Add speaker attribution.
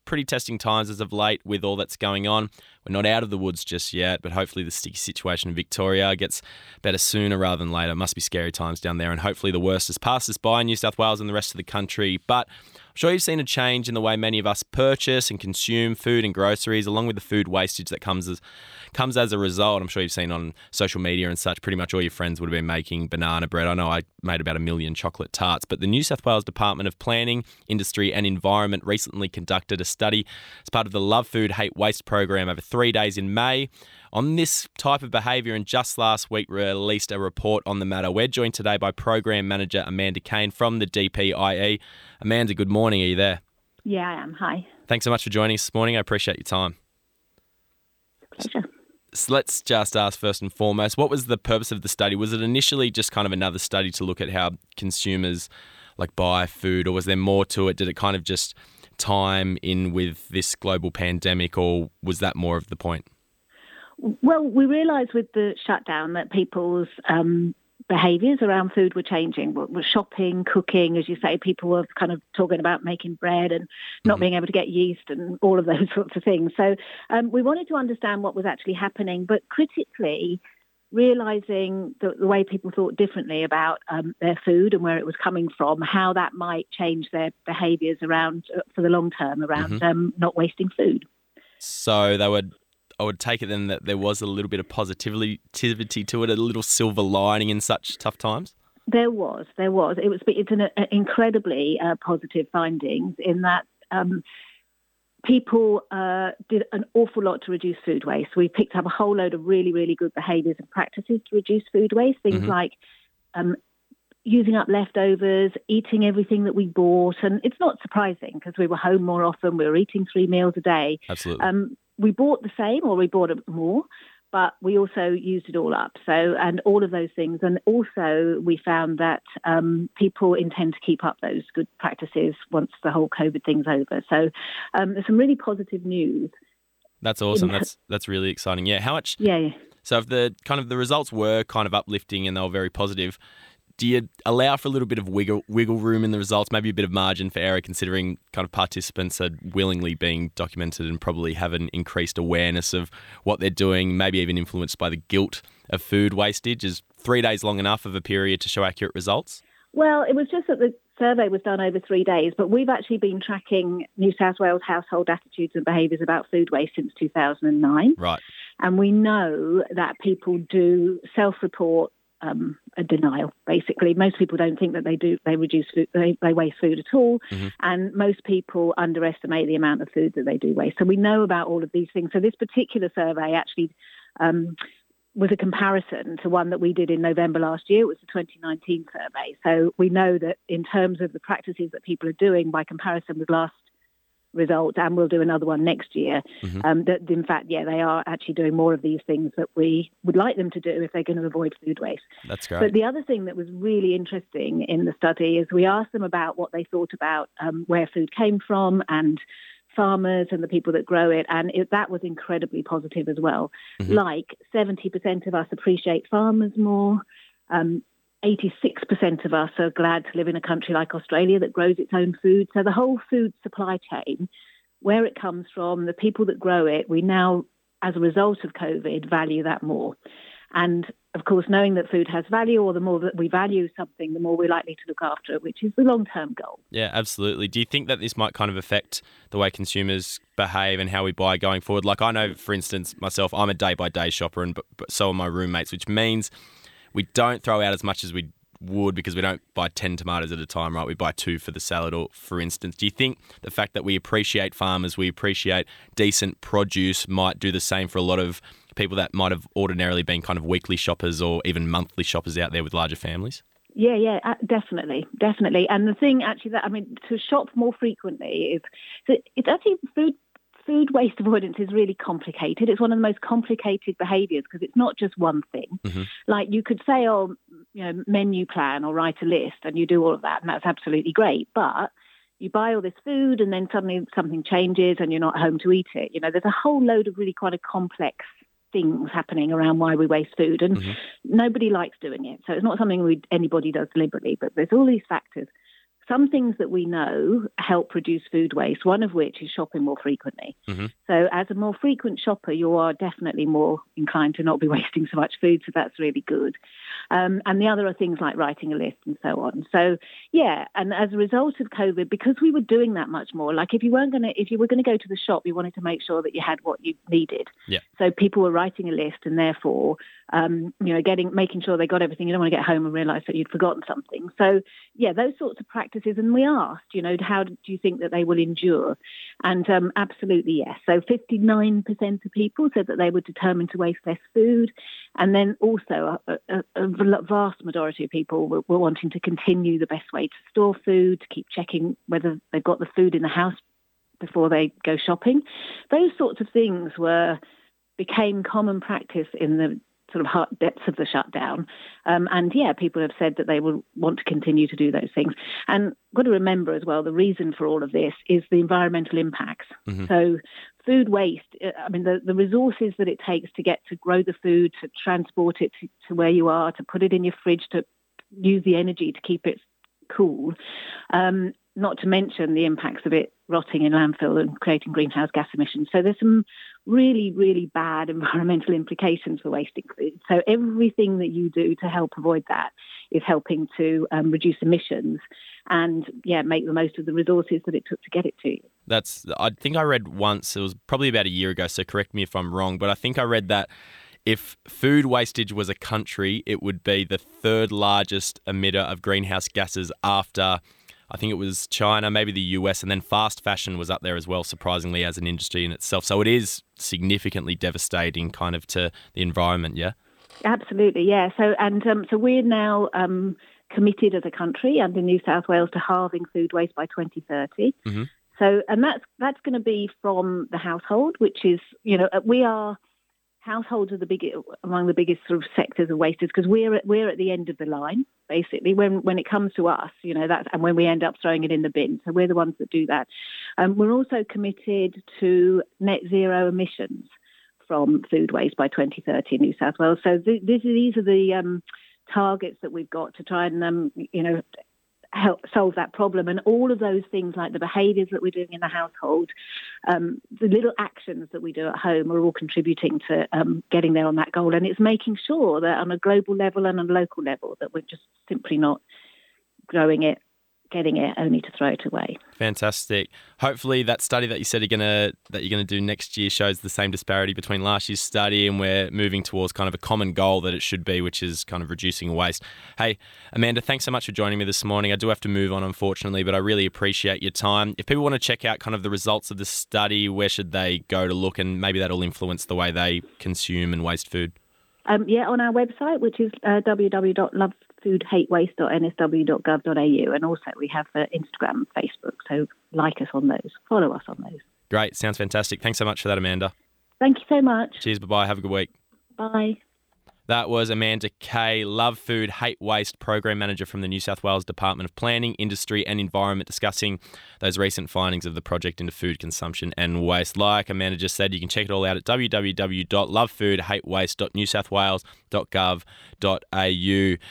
Speaker 1: pretty testing times as of late with all that's going on. We're not out of the woods just yet, but hopefully the sticky situation in Victoria gets better sooner rather than later. It must be scary times down there, and hopefully the worst has passed us by in New South Wales and the rest of the country. But I'm sure you've seen a change in the way many of us purchase and consume food and groceries, along with the food wastage that comes as a result. I'm sure you've seen on social media and such, pretty much all your friends would have been making banana bread. I know I made about 1 million chocolate tarts, but the New South Wales Department of Planning, Industry and Environment recently conducted a study as part of the Love Food, Hate Waste program over 3 days in May on this type of behaviour, and just last week released a report on the matter. We're joined today by Program Manager Amanda Kane from the DPIE. Amanda, good morning. Are you there?
Speaker 2: Yeah, I am. Hi.
Speaker 1: Thanks so much for joining us this morning. I appreciate your time.
Speaker 2: Pleasure.
Speaker 1: So let's just ask first and foremost, what was the purpose of the study? Was it initially just kind of another study to look at how consumers buy food, or was there more to it? Did it kind of just time in with this global pandemic, or was that more of the point?
Speaker 2: Well, we realised with the shutdown that people's behaviours around food were changing. We're shopping, cooking, as you say, people were kind of talking about making bread and not being able to get yeast and all of those sorts of things. So we wanted to understand what was actually happening, but critically realising the way people thought differently about their food and where it was coming from, how that might change their behaviours around for the long term around not wasting food.
Speaker 1: So I would take it then that there was a little bit of positivity to it, a little silver lining in such tough times?
Speaker 2: There was. It's an incredibly positive findings in that people did an awful lot to reduce food waste. We picked up a whole load of really, really good behaviours and practices to reduce food waste, things like using up leftovers, eating everything that we bought. And it's not surprising because we were home more often, we were eating 3 meals a day.
Speaker 1: Absolutely.
Speaker 2: We bought the same or we bought more, but we also used it all up. So, and all of those things. And also we found that people intend to keep up those good practices once the whole COVID thing's over. So there's some really positive news.
Speaker 1: That's awesome. That's really exciting. Yeah. How much?
Speaker 2: Yeah.
Speaker 1: So if the results were kind of uplifting and they were very positive, do you allow for a little bit of wiggle room in the results, maybe a bit of margin for error, considering kind of participants are willingly being documented and probably have an increased awareness of what they're doing, maybe even influenced by the guilt of food wastage? Is 3 days long enough of a period to show accurate results?
Speaker 2: Well, it was just that the survey was done over 3 days, but we've actually been tracking New South Wales household attitudes and behaviours about food waste since 2009.
Speaker 1: Right.
Speaker 2: And we know that people do self-report a denial, basically. Most people don't think that they reduce food, they waste food at all. And most people underestimate the amount of food that they do waste. So we know about all of these things. So this particular survey actually was a comparison to one that we did in November last year. It was the 2019 survey. So we know that in terms of the practices that people are doing by comparison with last results, and we'll do another one next year, that in fact, they are actually doing more of these things that we would like them to do if they're going to avoid food waste.
Speaker 1: That's great.
Speaker 2: But the other thing that was really interesting in the study is we asked them about what they thought about where food came from and farmers and the people that grow it, and that was incredibly positive as well. Like 70% of us appreciate farmers more. 86% of us are glad to live in a country like Australia that grows its own food. So the whole food supply chain, where it comes from, the people that grow it, we now, as a result of COVID, value that more. And of course, knowing that food has value, or the more that we value something, the more we're likely to look after it, which is the long-term goal.
Speaker 1: Yeah, absolutely. Do you think that this might kind of affect the way consumers behave and how we buy going forward? Like I know, for instance, myself, I'm a day-by-day shopper, and but so are my roommates, which means we don't throw out as much as we would because we don't buy 10 tomatoes at a time, right? We buy 2 for the salad, or for instance. Do you think the fact that we appreciate farmers, we appreciate decent produce might do the same for a lot of people that might have ordinarily been kind of weekly shoppers or even monthly shoppers out there with larger families?
Speaker 2: Yeah, definitely. And the thing actually to shop more frequently is, so it's actually food waste avoidance is really complicated. It's one of the most complicated behaviours because it's not just one thing. Like you could say, menu plan or write a list, and you do all of that, and that's absolutely great. But you buy all this food and then suddenly something changes and you're not home to eat it. There's a whole load of really quite a complex things happening around why we waste food, and nobody likes doing it. So it's not something anybody does deliberately, but there's all these factors. some things that we know help reduce food waste, one of which is shopping more frequently.
Speaker 1: Mm-hmm.
Speaker 2: So as a more frequent shopper, you are definitely more inclined to not be wasting so much food, so that's really good. And the other are things like writing a list and so on. So, yeah, and as a result of COVID, because we were doing that much more, like if you were going to go to the shop, you wanted to make sure that you had what you needed.
Speaker 1: Yeah.
Speaker 2: So people were writing a list and therefore, making sure they got everything. You don't want to get home and realise that you'd forgotten something. So, yeah, those sorts of practices. And we asked, how do you think that they will endure? And absolutely yes. So 59% of people said that they were determined to waste less food. And then also a vast majority of people were wanting to continue the best way to store food, to keep checking whether they've got the food in the house before they go shopping. Those sorts of things became common practice in the sort of heart depths of the shutdown. People have said that they will want to continue to do those things. And I've got to remember as well, the reason for all of this is the environmental impacts.
Speaker 1: Mm-hmm.
Speaker 2: So food waste, the resources that it takes to get to grow the food, to transport it to where you are, to put it in your fridge, to use the energy to keep it cool, not to mention the impacts of it rotting in landfill and creating greenhouse gas emissions. So there's some really, really bad environmental implications for wasting food. So everything that you do to help avoid that is helping to reduce emissions and, make the most of the resources that it took to get it to you.
Speaker 1: I think I read once, it was probably about a year ago, so correct me if I'm wrong, but I think I read that if food wastage was a country, it would be the third largest emitter of greenhouse gases after, I think it was China, maybe the US, and then fast fashion was up there as well, surprisingly, as an industry in itself. So it is significantly devastating kind of to the environment, yeah?
Speaker 2: Absolutely, yeah. So we're now committed as a country under New South Wales to halving food waste by 2030.
Speaker 1: Mm-hmm.
Speaker 2: So, and that's going to be from the household, which is, households are among the biggest sort of sectors of wastage because we're at the end of the line, basically. When it comes to us, and when we end up throwing it in the bin, so we're the ones that do that. We're also committed to net zero emissions from food waste by 2030 in New South Wales. So these are the targets that we've got to try and help solve that problem. And all of those things, like the behaviours that we're doing in the household, the little actions that we do at home, are all contributing to getting there on that goal. And it's making sure that on a global level and on a local level that we're just simply not growing it, getting it, only to throw it away.
Speaker 1: Fantastic. Hopefully that study that you said you're going to do next year shows the same disparity between last year's study, and we're moving towards kind of a common goal that it should be, which is kind of reducing waste. Hey, Amanda, thanks so much for joining me this morning. I do have to move on, unfortunately, but I really appreciate your time. If people want to check out kind of the results of the study, where should they go to look, and maybe that'll influence the way they consume and waste food?
Speaker 2: On our website, which is www.lovefoodhatewaste.nsw.gov.au, and also we have Instagram and Facebook, so like us on those, follow us on those.
Speaker 1: Great, sounds fantastic. Thanks so much for that, Amanda.
Speaker 2: Thank you so much.
Speaker 1: Cheers, bye-bye, have a good week.
Speaker 2: Bye.
Speaker 1: That was Amanda Kay, Love Food, Hate Waste Program Manager from the New South Wales Department of Planning, Industry and Environment, discussing those recent findings of the project into food consumption and waste. Like Amanda just said, you can check it all out at www.lovefoodhatewaste.newsouthwales.gov.au.